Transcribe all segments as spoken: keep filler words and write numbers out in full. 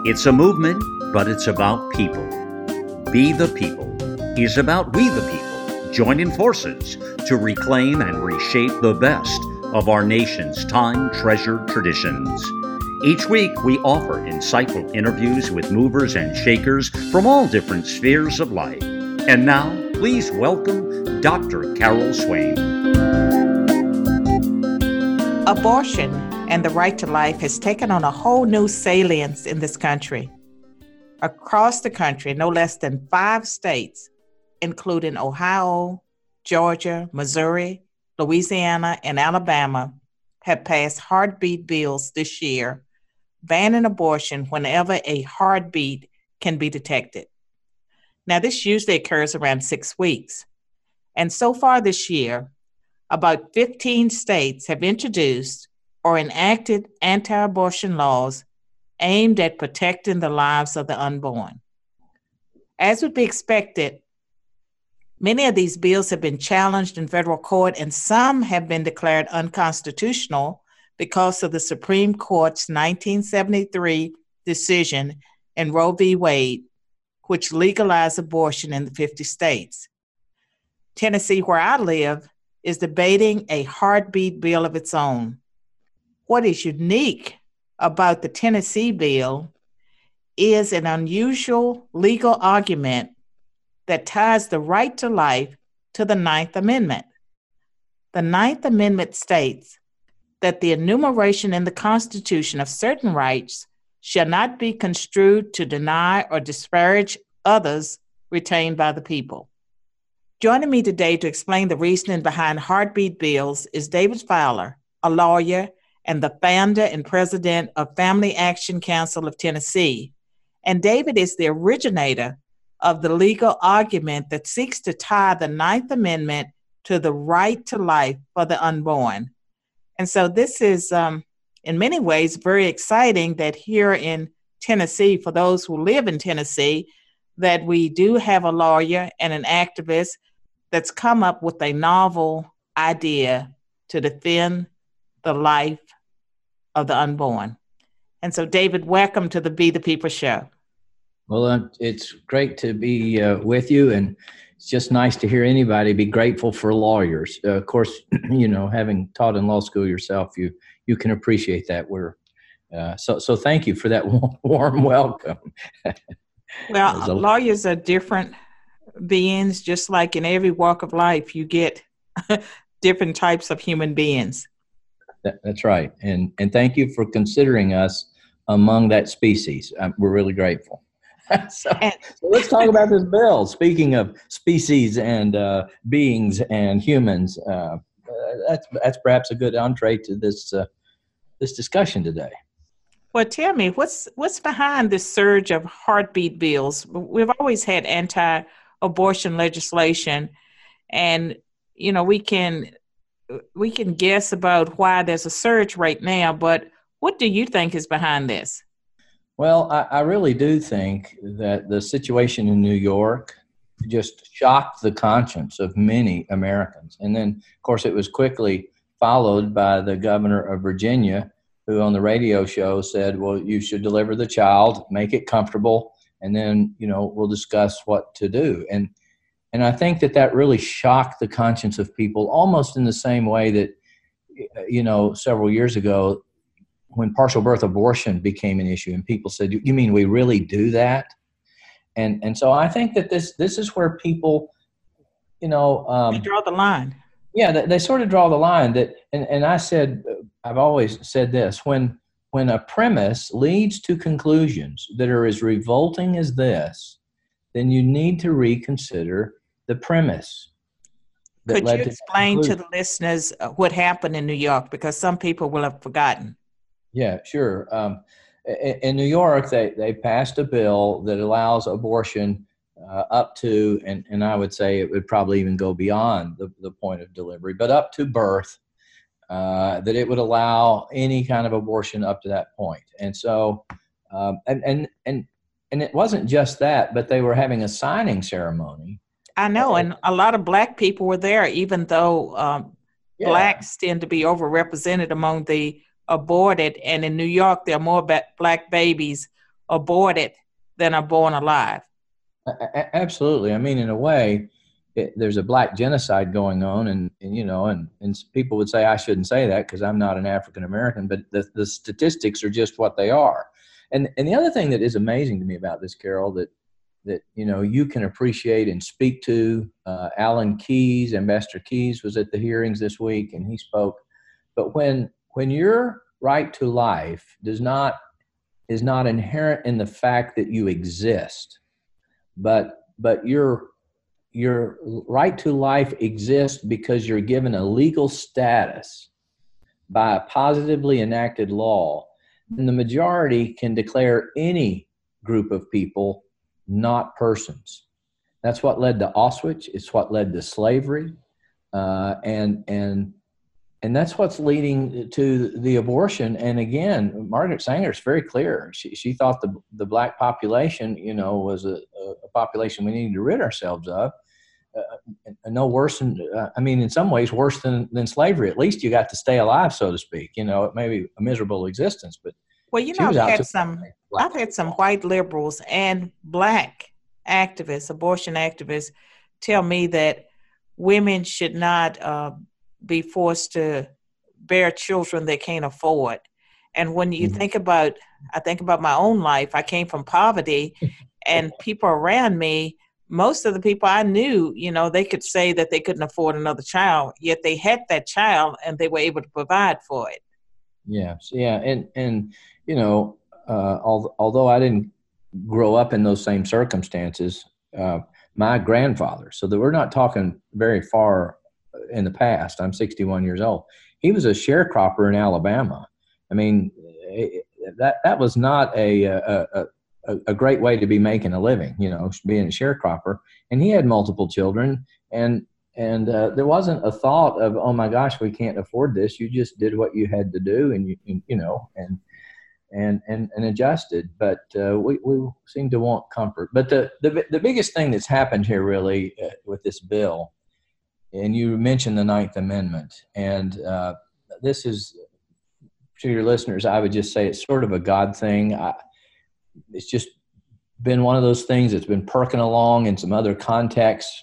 It's a movement, but it's about people. Be the People is about we the people joining forces to reclaim and reshape the best of our nation's time-treasured traditions. Each week, we offer insightful interviews with movers and shakers from all different spheres of life. And now, please welcome Doctor Carol Swain. Abortion and the right to life has taken on a whole new salience in this country. Across the country, no less than five states, including Ohio, Georgia, Missouri, Louisiana, and Alabama, have passed heartbeat bills this year, banning abortion whenever a heartbeat can be detected. Now, this usually occurs around six weeks. And so far this year, about fifteen states have introduced or enacted anti-abortion laws aimed at protecting the lives of the unborn. As would be expected, many of these bills have been challenged in federal court, and some have been declared unconstitutional because of the Supreme Court's nineteen seventy-three decision in Roe v. Wade, which legalized abortion in the fifty states. Tennessee, where I live, is debating a heartbeat bill of its own. What is unique about the Tennessee bill is an unusual legal argument that ties the right to life to the Ninth Amendment. The Ninth Amendment states that the enumeration in the Constitution of certain rights shall not be construed to deny or disparage others retained by the people. Joining me today to explain the reasoning behind heartbeat bills is David Fowler, a lawyer and the founder and president of Family Action Council of Tennessee. And David is the originator of the legal argument that seeks to tie the Ninth Amendment to the right to life for the unborn. And so this is, um, in many ways, very exciting that here in Tennessee, for those who live in Tennessee, that we do have a lawyer and an activist that's come up with a novel idea to defend the life of the unborn. And so, David, welcome to the Be the People show. Well, uh, it's great to be uh, with you, and it's just nice to hear anybody be grateful for lawyers. Uh, of course, you know, having taught in law school yourself, you you can appreciate that. We're uh, so so. Thank you for that warm welcome. Well, a- lawyers are different beings, just like in every walk of life, you get different types of human beings. That, that's right, and and thank you for considering us among that species. Um, we're really grateful. so, And, so let's talk about this bill. Speaking of species and uh, beings and humans, uh, uh, that's that's perhaps a good entree to this uh, this discussion today. well, tell me, what's what's behind this surge of heartbeat bills? We've always had anti-abortion legislation, and you know we can we can guess about why there's a surge right now. But what do you think is behind this? Well, I, I really do think that the situation in New York just shocked the conscience of many Americans. And then, of course, it was quickly followed by the governor of Virginia, who on the radio show said, well, you should deliver the child, make it comfortable, and then, you know, we'll discuss what to do. And and I think that that really shocked the conscience of people, almost in the same way that, you know, several years ago, when partial birth abortion became an issue and people said, you mean we really do that? And and so I think that this this is where people, you know. Um, They draw the line. Yeah, they, they sort of draw the line that, and, and I said, I've always said this, when when a premise leads to conclusions that are as revolting as this, then you need to reconsider the premise. Could you explain to the listeners what happened in New York? Because some people will have forgotten. Yeah, sure. Um, in, in New York, they, they passed a bill that allows abortion uh, up to, and, and I would say it would probably even go beyond the, the point of delivery, but up to birth, uh, that it would allow any kind of abortion up to that point. And so, um, and, and, and, and it wasn't just that, but they were having a signing ceremony. I know, and a lot of Black people were there, even though um, yeah. Blacks tend to be overrepresented among the aborted. And in New York, there are more ba- Black babies aborted than are born alive. A- absolutely. I mean, in a way, it, there's a black genocide going on, and, and you know, and, and people would say I shouldn't say that because I'm not an African American, but the, the statistics are just what they are. And and the other thing that is amazing to me about this, Carol, that that you know you can appreciate and speak to. Uh, Alan Keyes, Ambassador Keyes, was at the hearings this week, and he spoke. But when when your right to life does not is not inherent in the fact that you exist, but but your your right to life exists because you're given a legal status by a positively enacted law, then the majority can declare any group of people not persons. That's what led to Auschwitz. It's what led to slavery, uh, and and and that's what's leading to the abortion. And again, Margaret Sanger is very clear. She she thought the the black population, you know, was a, a population we needed to rid ourselves of. Uh, no worse than, uh, I mean, in some ways worse than, than slavery. At least you got to stay alive, so to speak. You know, it may be a miserable existence, but well, you she know, was I've out had to some, black I've had some people. white liberals and black activists, abortion activists, tell me that women should not uh, be forced to bear children they can't afford. And when you Mhm. think about, I think about my own life. I came from poverty, and people around me, most of the people I knew, you know, they could say that they couldn't afford another child, yet they had that child and they were able to provide for it. Yes, yeah, and and you know, uh, al- although I didn't grow up in those same circumstances, uh, my grandfather. So that we're not talking very far in the past. I'm sixty-one years old. He was a sharecropper in Alabama. I mean, it, that that was not a a, a a great way to be making a living. You know, being a sharecropper, and he had multiple children, and and uh, there wasn't a thought of, oh my gosh, we can't afford this. You just did what you had to do, and you and, you know, and and and and adjusted. But uh, we we seem to want comfort. But the the the biggest thing that's happened here, really, uh, with this bill, and you mentioned the Ninth Amendment, and uh, this is, to your listeners, I would just say it's sort of a God thing. I, it's just been one of those things that's been perking along in some other contexts.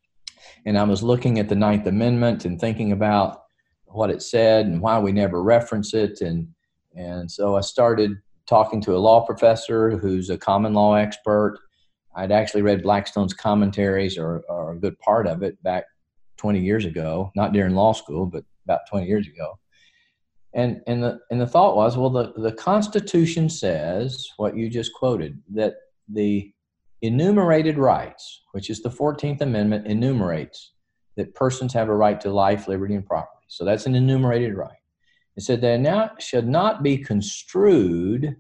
And I was looking at the Ninth Amendment and thinking about what it said and why we never reference it. And, and so I started talking to a law professor who's a common law expert. I'd actually read Blackstone's commentaries, or, or a good part of it, back twenty years ago, not during law school, but about twenty years ago. And, and, the, and the thought was, well, the, the Constitution says what you just quoted, that the enumerated rights, which is the fourteenth Amendment, enumerates that persons have a right to life, liberty, and property. So that's an enumerated right. It said they now should not be construed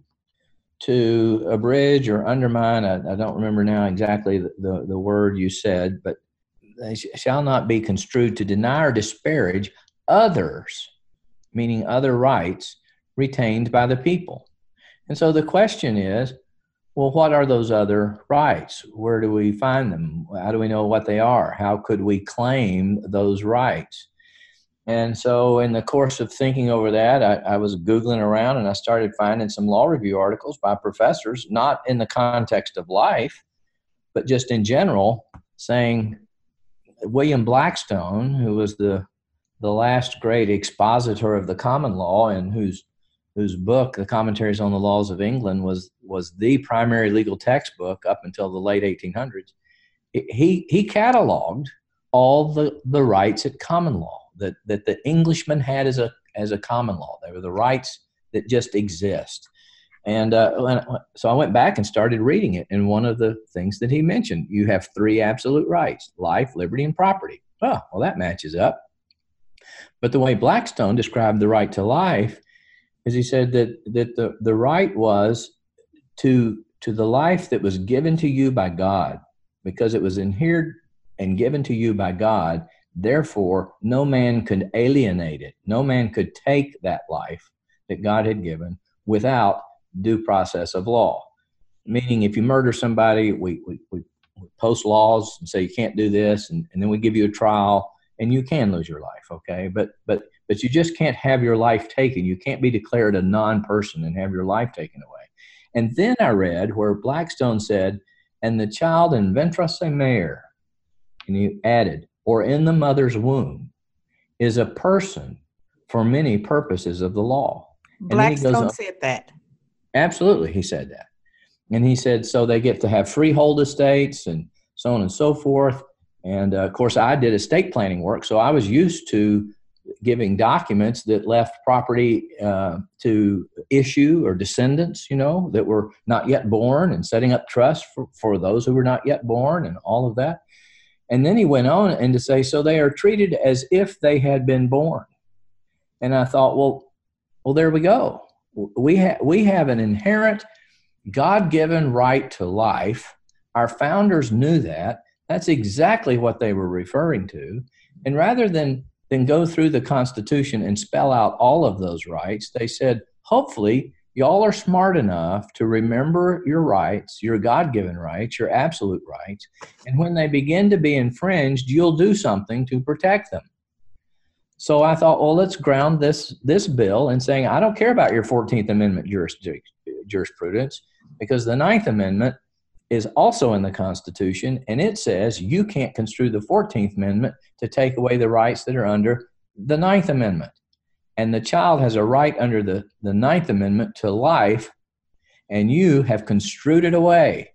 to abridge or undermine, I, I don't remember now exactly the, the, the word you said, but they sh- shall not be construed to deny or disparage others, meaning other rights retained by the people. And so the question is, well, what are those other rights? Where do we find them? How do we know what they are? How could we claim those rights? And so in the course of thinking over that, I, I was Googling around, and I started finding some law review articles by professors, not in the context of life, but just in general, saying William Blackstone, who was the the last great expositor of the common law, and whose whose book, The Commentaries on the Laws of England, was was the primary legal textbook up until the late eighteen hundreds. He he cataloged all the, the rights at common law that, that the Englishman had as a as a common law. They were the rights that just exist. And uh, so I went back and started reading it. And one of the things that he mentioned, you have three absolute rights: life, liberty, and property. Oh, well, that matches up. But the way Blackstone described the right to life is he said that that the, the right was to, to the life that was given to you by God, because it was inherited and given to you by God. Therefore, no man could alienate it. No man could take that life that God had given without due process of law. Meaning, if you murder somebody, we, we, we post laws and say you can't do this, and, and then we give you a trial, and you can lose your life, okay? But but but you just can't have your life taken. You can't be declared a non-person and have your life taken away. And then I read where Blackstone said, and the child in ventre sa mère, and he added, or in the mother's womb, is a person for many purposes of the law. Blackstone said that. Absolutely, he said that. And he said, so they get to have freehold estates and so on and so forth. And uh, of course, I did estate planning work, so I was used to giving documents that left property uh, to issue or descendants, you know, that were not yet born, and setting up trusts for, for those who were not yet born and all of that. And then he went on and to say, so they are treated as if they had been born. And I thought, well, well, there we go. We have we have an inherent God-given right to life. Our founders knew that. That's exactly what they were referring to. And rather than than go through the Constitution and spell out all of those rights, they said, hopefully, y'all are smart enough to remember your rights, your God-given rights, your absolute rights, and when they begin to be infringed, you'll do something to protect them. So I thought, well, let's ground this this bill in saying, I don't care about your fourteenth Amendment juris, jurisprudence, because the ninth Amendment is also in the Constitution, and it says you can't construe the fourteenth Amendment to take away the rights that are under the ninth Amendment. And the child has a right under the, the ninth Amendment to life, and you have construed it away.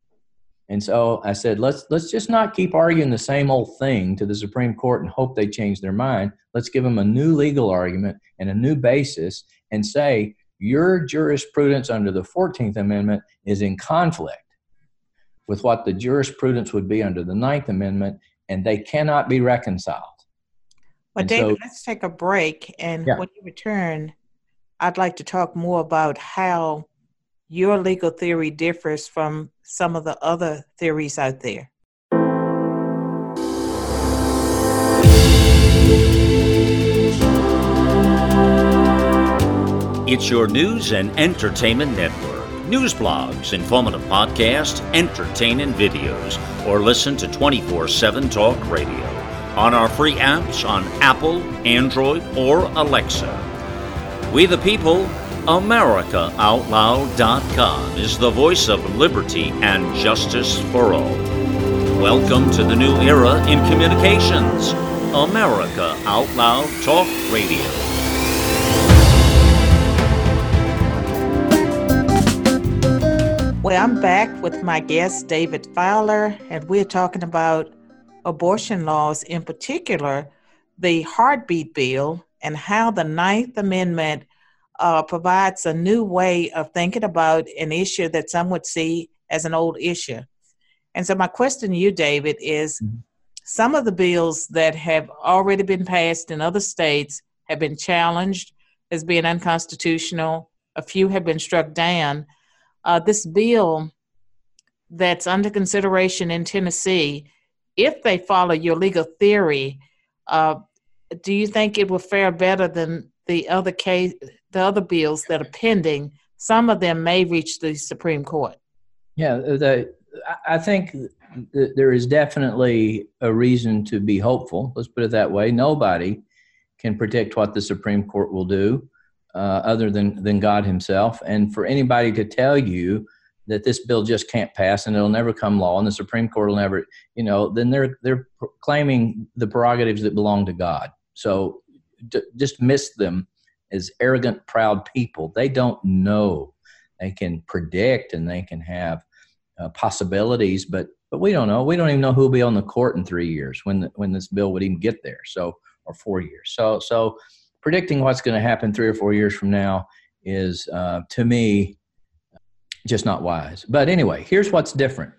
And so I said, let's let's just not keep arguing the same old thing to the Supreme Court and hope they change their mind. Let's give them a new legal argument and a new basis and say, your jurisprudence under the fourteenth Amendment is in conflict with what the jurisprudence would be under the ninth Amendment, and they cannot be reconciled. Well, and David, so, let's take a break. And yeah. when you return, I'd like to talk more about how your legal theory differs from some of the other theories out there. It's your news and entertainment network. News blogs, informative podcasts, entertaining videos, or listen to twenty-four seven Talk Radio on our free apps on Apple, Android, or Alexa. We the People, America Out Loud dot com is the voice of liberty and justice for all. Welcome to the new era in communications. America Out Loud Talk Radio. Well, I'm back with my guest, David Fowler, and we're talking about abortion laws, in particular, the Heartbeat Bill, and how the Ninth Amendment uh, provides a new way of thinking about an issue that some would see as an old issue. And so my question to you, David, is mm-hmm. some of the bills that have already been passed in other states have been challenged as being unconstitutional. A few have been struck down. Uh, this bill that's under consideration in Tennessee, if they follow your legal theory, uh, do you think it will fare better than the other case, the other bills that are pending? Some of them may reach the Supreme Court. Yeah, the, I think th- there is definitely a reason to be hopeful. Let's put it that way. Nobody can predict what the Supreme Court will do. Uh, other than, than God himself. And for anybody to tell you that this bill just can't pass and it'll never come law and the Supreme Court will never, you know, then they're they're claiming the prerogatives that belong to God. So d- just miss them as arrogant, proud people. They don't know. They can predict and they can have uh, possibilities, but but we don't know. We don't even know who will be on the court in three years when the, when this bill would even get there. So or four years. So so. Predicting what's going to happen three or four years from now is, uh, to me, just not wise. But anyway, here's what's different.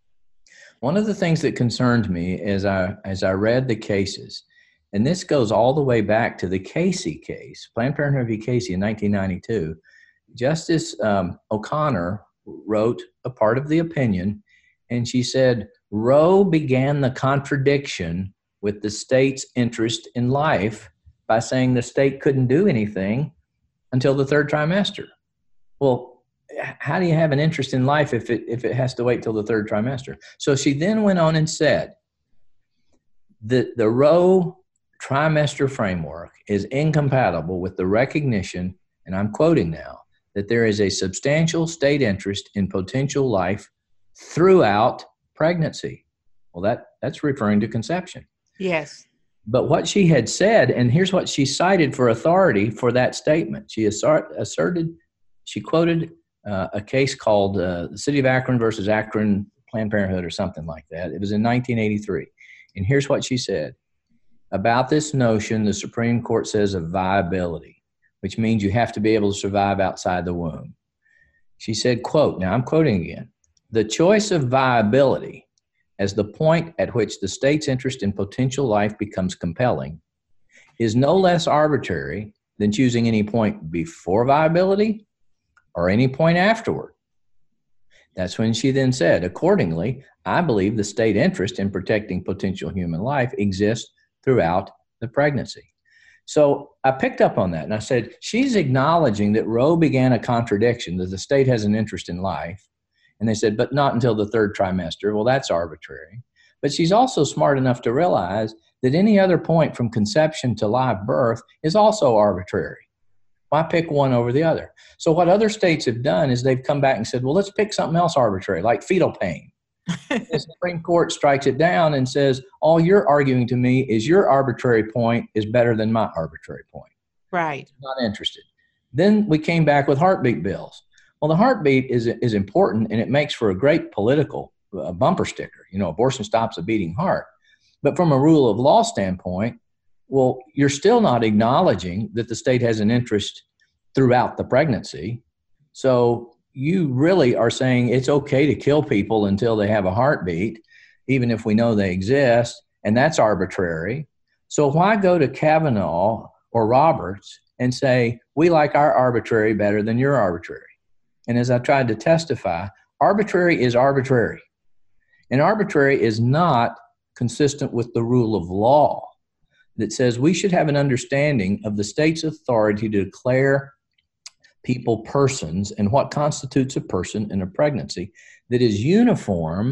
One of the things that concerned me as I as I read the cases, and this goes all the way back to the Casey case, Planned Parenthood v. Casey in nineteen ninety-two, Justice um, O'Connor wrote a part of the opinion, and she said, Roe began the contradiction with the state's interest in life by saying the state couldn't do anything until the third trimester. Well, how do you have an interest in life if it if it has to wait till the third trimester? So she then went on and said that the Roe trimester framework is incompatible with the recognition, and I'm quoting now, that there is a substantial state interest in potential life throughout pregnancy. Well, that, that's referring to conception. Yes. But what she had said, and here's what she cited for authority for that statement. She assert, asserted, she quoted uh, a case called uh, the City of Akron versus Akron Planned Parenthood or something like that. It was in nineteen eighty-three. And here's what she said. About this notion, the Supreme Court says of viability, which means you have to be able to survive outside the womb. She said, quote, now I'm quoting again, the choice of viability as the point at which the state's interest in potential life becomes compelling is no less arbitrary than choosing any point before viability or any point afterward. That's when she then said, accordingly, I believe the state interest in protecting potential human life exists throughout the pregnancy. So I picked up on that and I said, she's acknowledging that Roe began a contradiction, that the state has an interest in life. And they said, but not until the third trimester. Well, that's arbitrary. But she's also smart enough to realize that any other point from conception to live birth is also arbitrary. Why pick one over the other? So what other states have done is they've come back and said, well, let's pick something else arbitrary, like fetal pain. The Supreme Court strikes it down and says, all you're arguing to me is your arbitrary point is better than my arbitrary point. Right. Not interested. Then we came back with heartbeat bills. Well, the heartbeat is is important, and it makes for a great political uh, bumper sticker. You know, abortion stops a beating heart. But from a rule of law standpoint, well, you're still not acknowledging that the state has an interest throughout the pregnancy. So you really are saying it's okay to kill people until they have a heartbeat, even if we know they exist, and that's arbitrary. So why go to Kavanaugh or Roberts and say, we like our arbitrary better than your arbitrary? And as I tried to testify, arbitrary is arbitrary. And arbitrary is not consistent with the rule of law that says we should have an understanding of the state's authority to declare people persons and what constitutes a person in a pregnancy that is uniform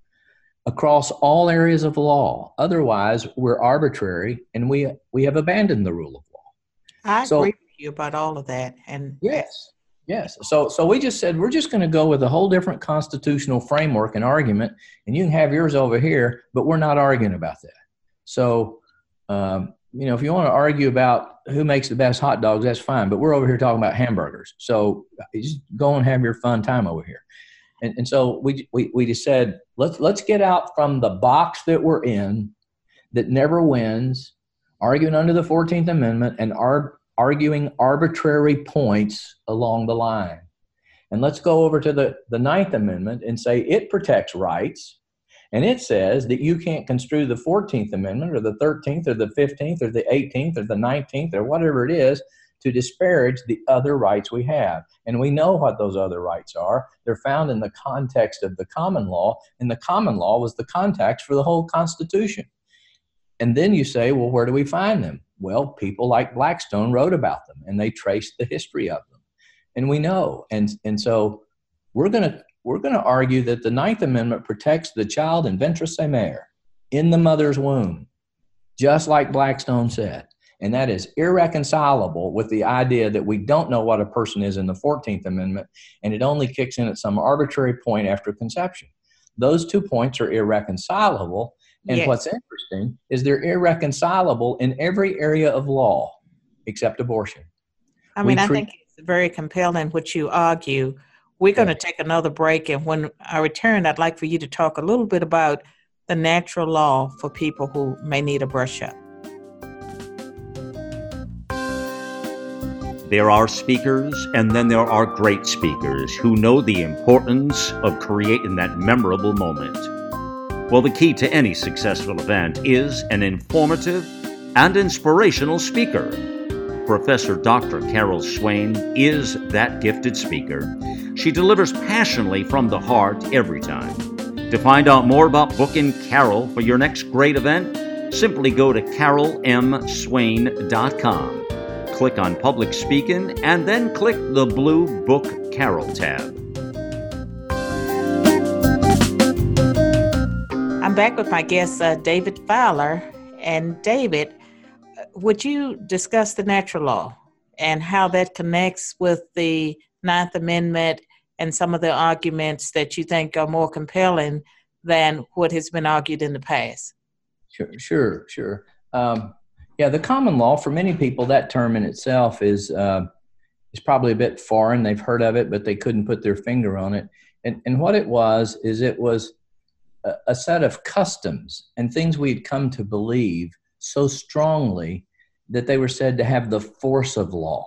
across all areas of law. Otherwise, we're arbitrary and we we have abandoned the rule of law. I so, agree with you about all of that. And yes. Yes. So so we just said, we're just going to go with a whole different constitutional framework and argument, and you can have yours over here, but we're not arguing about that. So, um, you know, if you want to argue about who makes the best hot dogs, that's fine, but we're over here talking about hamburgers. So just go and have your fun time over here. And, and so we, we we just said, let's let's get out from the box that we're in that never wins, arguing under the fourteenth Amendment and our arguing arbitrary points along the line. And let's go over to the, the Ninth Amendment and say it protects rights. And it says that you can't construe the fourteenth Amendment or the thirteenth or the fifteenth or the eighteenth or the nineteenth or whatever it is to disparage the other rights we have. And we know what those other rights are. They're found in the context of the common law, and the common law was the context for the whole Constitution. And then you say, well, where do we find them? Well, people like Blackstone wrote about them, and they traced the history of them. And we know. And, and so we're going to we're going to argue that the Ninth Amendment protects the child in ventre mare, in the mother's womb, just like Blackstone said. And that is irreconcilable with the idea that we don't know what a person is in the fourteenth Amendment, and it only kicks in at some arbitrary point after conception. Those two points are irreconcilable. And yes. What's interesting is they're irreconcilable in every area of law except abortion. I mean, treat- I think it's very compelling what you argue. We're going to take another break, and when I return, I'd like for you to talk a little bit about the natural law for people who may need a brush up. There are speakers, and then there are great speakers who know the importance of creating that memorable moment. Well, the key to any successful event is an informative and inspirational speaker. Professor Doctor Carol Swain is that gifted speaker. She delivers passionately from the heart every time. To find out more about booking Carol for your next great event, simply go to carol m swain dot com. Click on Public Speaking, and then click the blue Book Carol tab. I'm back with my guest, uh, David Fowler. And David, would you discuss the natural law and how that connects with the Ninth Amendment and some of the arguments that you think are more compelling than what has been argued in the past? Sure, sure, sure. Um, yeah, the common law, for many people, that term in itself is uh, is probably a bit foreign. They've heard of it, but they couldn't put their finger on it. And, and what it was is it was a, a set of customs and things we'd come to believe so strongly that they were said to have the force of law,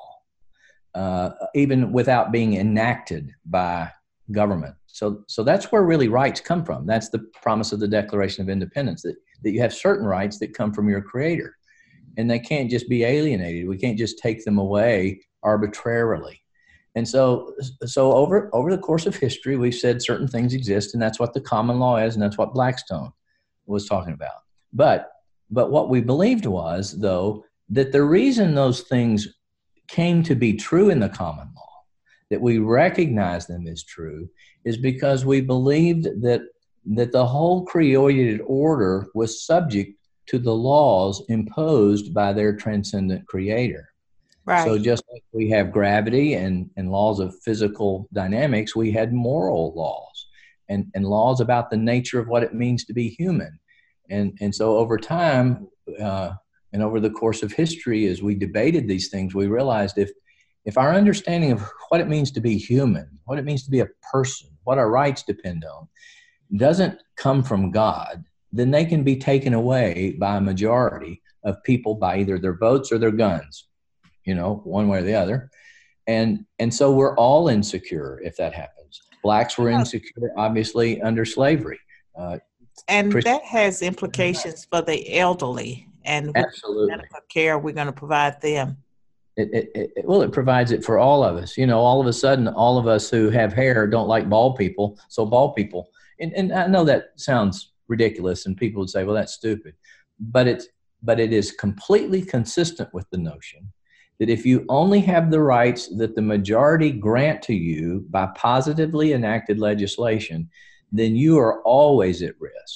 uh, even without being enacted by government. So, so that's where really rights come from. That's the promise of the Declaration of Independence, that, that you have certain rights that come from your Creator, and they can't just be alienated. We can't just take them away arbitrarily. And so, so over, over the course of history, we've said certain things exist, and that's what the common law is, and that's what Blackstone was talking about. But, but what we believed was, though, that the reason those things came to be true in the common law, that we recognize them as true, is because we believed that, that the whole created order was subject to the laws imposed by their transcendent Creator. Right. So just like we have gravity and, and laws of physical dynamics, we had moral laws and, and laws about the nature of what it means to be human. And, and so over time, uh, and over the course of history, as we debated these things, we realized if, if our understanding of what it means to be human, what it means to be a person, what our rights depend on, doesn't come from God, then they can be taken away by a majority of people by either their votes or their guns, you know, one way or the other. And, and so we're all insecure if that happens. Blacks were insecure, obviously, under slavery. Uh, and Christian- that has implications for the elderly and what Absolutely. medical care we're going to provide them. It, it, it, well, it provides it for all of us. You know, all of a sudden, all of us who have hair don't like bald people. So bald people, and, and I know that sounds ridiculous, and people would say, well, that's stupid. But it's, but it is completely consistent with the notion that if you only have the rights that the majority grant to you by positively enacted legislation, then you are always at risk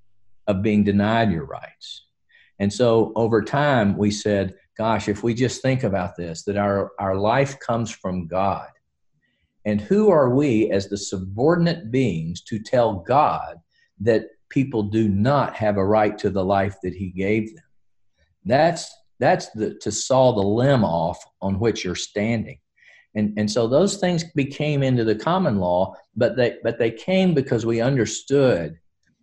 of being denied your rights. And so over time, we said, gosh, if we just think about this, that our, our life comes from God. And who are we as the subordinate beings to tell God that people do not have a right to the life that He gave them? That's that's the to saw the limb off on which you're standing. And, and so those things became into the common law, but they but they came because we understood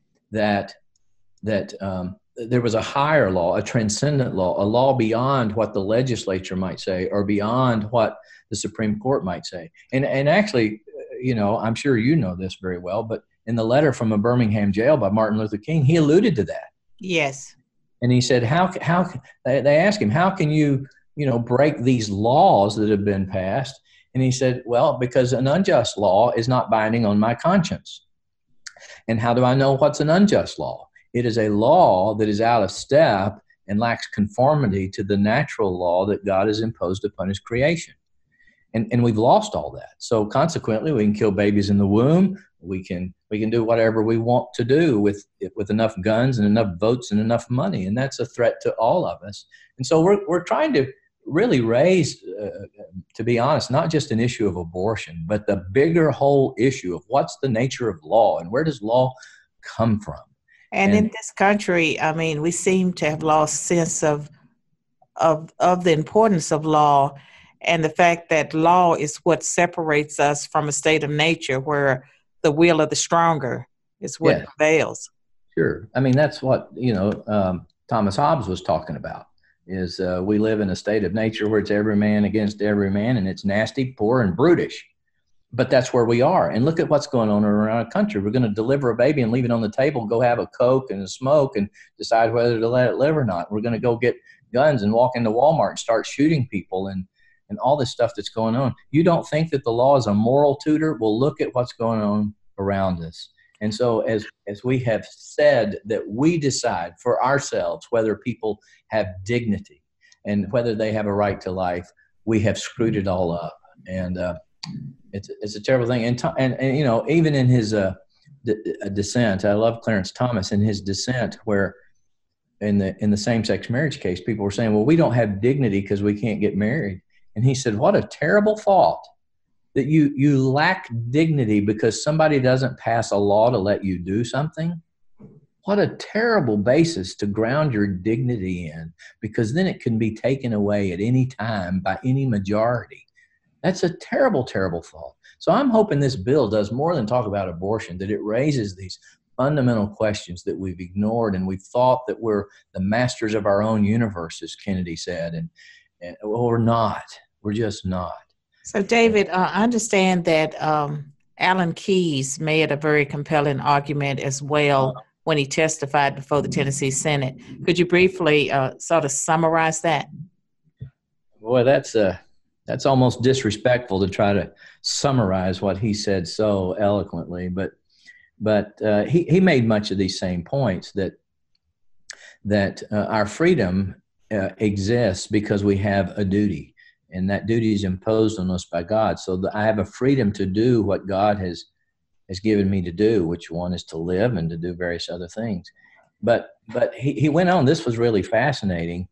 that that um, there was a higher law, a transcendent law, a law beyond what the legislature might say or beyond what the Supreme Court might say. And and actually, you know, I'm sure you know this very well, but in the letter from a Birmingham jail by Martin Luther King, he alluded to that. Yes. And he said, how, how, they asked him, how can you, you know, break these laws that have been passed? And he said, well, because an unjust law is not binding on my conscience. And how do I know what's an unjust law? It is a law that is out of step and lacks conformity to the natural law that God has imposed upon His creation. And, and we've lost all that. So consequently, we can kill babies in the womb. We can we can do whatever we want to do with with enough guns and enough votes and enough money, and that's a threat to all of us. And so we're we're trying to really raise, uh, to be honest, not just an issue of abortion, but the bigger whole issue of what's the nature of law and where does law come from. And, and in this country, I mean, we seem to have lost sense of of of the importance of law, and the fact that law is what separates us from a state of nature where the will of the stronger is what Yeah. prevails. Sure. I mean, that's what, you know, um, Thomas Hobbes was talking about, is uh, we live in a state of nature where it's every man against every man, and it's nasty, poor, and brutish. But that's where we are. And look at what's going on around the country. We're going to deliver a baby and leave it on the table, go have a Coke and a smoke and decide whether to let it live or not. We're going to go get guns and walk into Walmart and start shooting people and and all this stuff that's going on. You don't think that the law is a moral tutor? Well, look at what's going on around us. And so as, as we have said that we decide for ourselves whether people have dignity and whether they have a right to life, we have screwed it all up. And uh, it's, it's a terrible thing. And, and, and, you know, even in his uh, d- dissent, I love Clarence Thomas in his dissent where in the, in the same-sex marriage case, people were saying, well, we don't have dignity because we can't get married. And he said, what a terrible thought that you, you lack dignity because somebody doesn't pass a law to let you do something. What a terrible basis to ground your dignity in, because then it can be taken away at any time by any majority. That's a terrible, terrible thought. So I'm hoping this bill does more than talk about abortion, that it raises these fundamental questions that we've ignored, and we've thought that we're the masters of our own universe, as Kennedy said, and, and well, we're not. We're just not. So, David, uh, I understand that um, Alan Keyes made a very compelling argument as well when he testified before the Tennessee Senate. Could you briefly uh, sort of summarize that? Boy, that's uh, that's almost disrespectful to try to summarize what he said so eloquently. But but uh, he he made much of these same points, that that uh, our freedom uh, exists because we have a duty, and that duty is imposed on us by God. So that I have a freedom to do what God has has given me to do, which one is to live and to do various other things. But but he, he went on, this was really fascinating,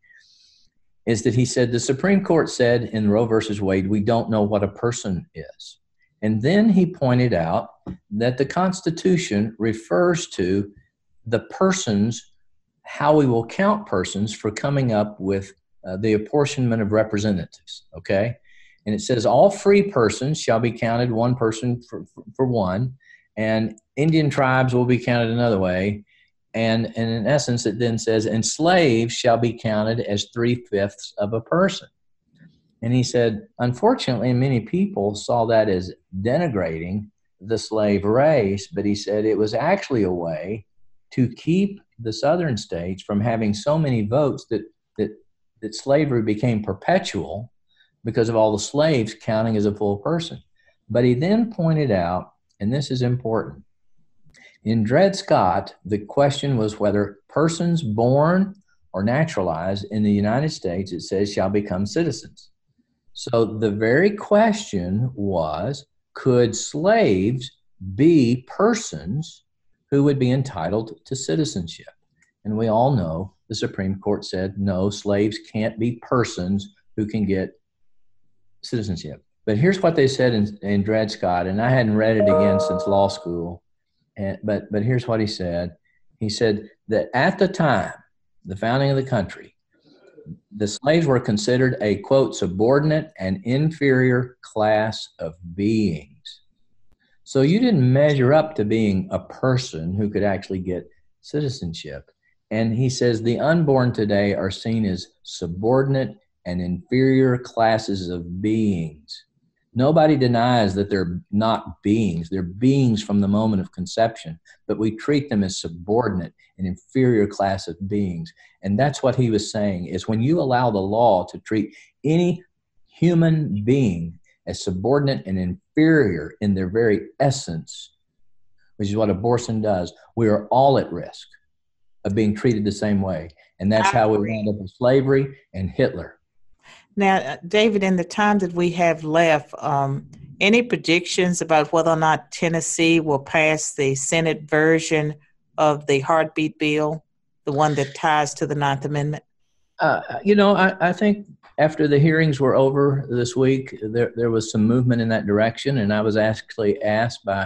is that he said, the Supreme Court said in Roe versus Wade, we don't know what a person is. And then he pointed out that the Constitution refers to the persons, how we will count persons for coming up with uh, the apportionment of representatives, okay? And it says all free persons shall be counted one person for, for, for one, and Indian tribes will be counted another way. And, and in essence, it then says, and slaves shall be counted as three-fifths of a person. And he said, unfortunately, many people saw that as denigrating the slave race, but he said it was actually a way to keep the southern states from having so many votes that that, that slavery became perpetual because of all the slaves counting as a full person. But he then pointed out, and this is important, in Dred Scott, the question was whether persons born or naturalized in the United States, it says, shall become citizens. So the very question was, could slaves be persons who would be entitled to citizenship? And we all know the Supreme Court said, no, slaves can't be persons who can get citizenship. But here's what they said in, in Dred Scott, and I hadn't read it again since law school, and, but, but here's what he said. He said that at the time, the founding of the country, the slaves were considered a, quote, subordinate and inferior class of beings. So you didn't measure up to being a person who could actually get citizenship. And he says the unborn today are seen as subordinate and inferior classes of beings. Nobody denies that they're not beings. They're beings from the moment of conception, but we treat them as subordinate and inferior class of beings. And that's what he was saying, is when you allow the law to treat any human being as subordinate and inferior in their very essence, which is what abortion does, we are all at risk of being treated the same way. And that's how we wound up with slavery and Hitler. Now, David, in the time that we have left, um, any predictions about whether or not Tennessee will pass the Senate version of the heartbeat bill, the one that ties to the Ninth Amendment? Uh, you know, I, I think after the hearings were over this week, there, there was some movement in that direction. And I was actually asked by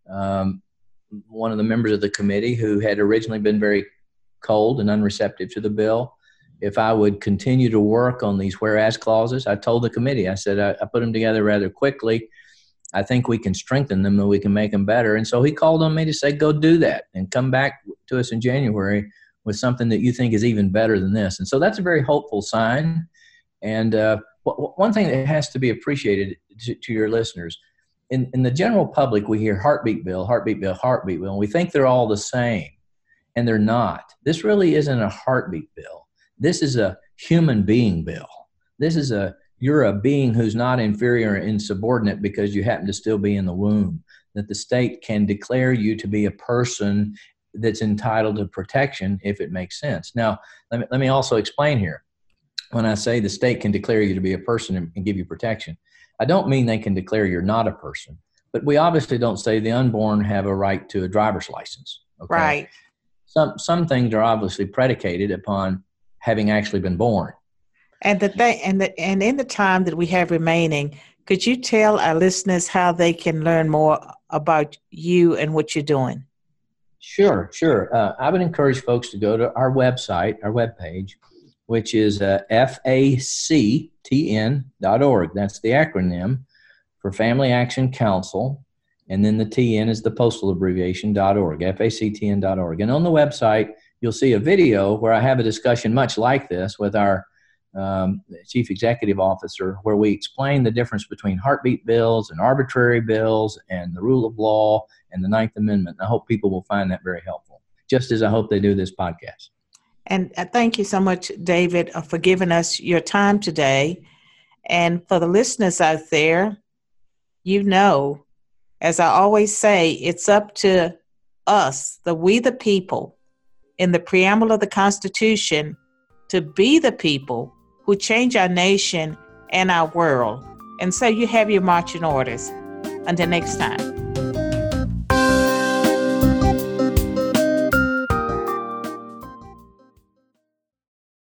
um, one of the members of the committee who had originally been very cold and unreceptive to the bill if I would continue to work on these whereas clauses. I told the committee, I said, I, I put them together rather quickly. I think we can strengthen them and we can make them better. And so he called on me to say, go do that and come back to us in January with something that you think is even better than this. And so that's a very hopeful sign. And uh, w- one thing that has to be appreciated to, to your listeners, in, in the general public, we hear heartbeat bill, heartbeat bill, heartbeat bill, and we think they're all the same, and they're not. This really isn't a heartbeat bill. This is a human being bill. This is a, you're a being who's not inferior and insubordinate because you happen to still be in the womb, that the state can declare you to be a person that's entitled to protection if it makes sense. Now, let me, let me also explain here. When I say the state can declare you to be a person and, and give you protection, I don't mean they can declare you're not a person, but we obviously don't say the unborn have a right to a driver's license. Okay? Right. Some, some things are obviously predicated upon having actually been born. And the thing, and the, and in the time that we have remaining, Could you tell our listeners how they can learn more about you and what you're doing? Sure, sure. Uh, I would encourage folks to go to our website, our webpage, which is uh, F A C T N dot org. That's the acronym for Family Action Council. And then the T N is the postal abbreviation, .org, F A C T N dot org. And on the website, you'll see a video where I have a discussion much like this with our um, Chief Executive Officer, where we explain the difference between heartbeat bills and arbitrary bills and the rule of law and the Ninth Amendment. And I hope people will find that very helpful, just as I hope they do this podcast. And thank you so much, David, for giving us your time today. And for the listeners out there, you know, as I always say, it's up to us, the we the people, in the preamble of the Constitution, to be the people who change our nation and our world. And so you have your marching orders. Until next time.